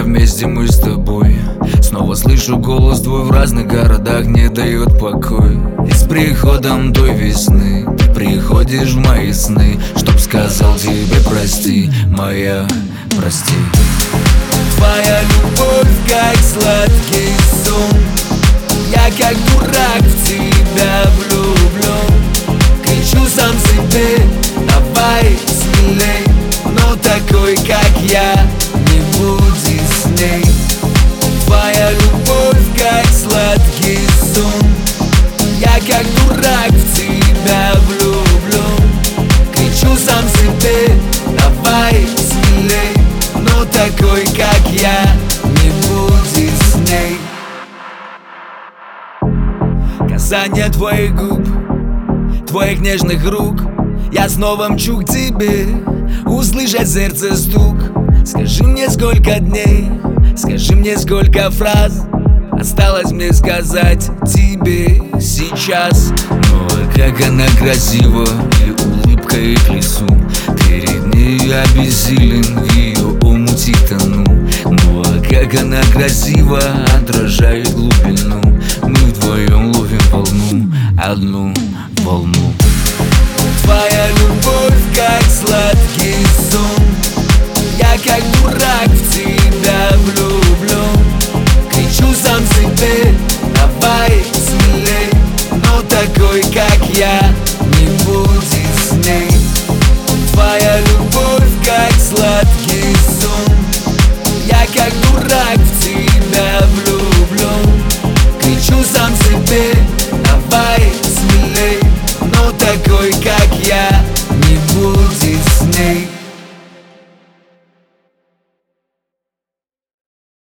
вместе мы с тобой. Снова слышу голос твой в разных городах, не дает покой. И с приходом той весны ты приходишь в мои сны, чтоб сказал тебе прости, моя, прости. Твоя любовь как сладкий сон, я как дурак в тебя влюблен. Кричу сам себе, давай смелей, но такой, как я, не будет с ней. Твоя любовь как сладкий сон, я как дурак в тебя влюблен. Кричу сам себе, давай смелей, но такой, как я, не будет с ней. Касание твоих губ, твоих нежных рук, я снова мчу к тебе, услышать сердце стук. Скажи мне, сколько дней, скажи мне, сколько фраз осталось мне сказать тебе сейчас. Ну а как она красива, и улыбкой к лицу, перед ней обессилен, в ее омуте тону. Ну а как она красива, отражает глубину. Мы вдвоем ловим волну, одну волну. Твоя любовь как сладкий сон, я как дурак в тебя влюблен. Кричу сам себе,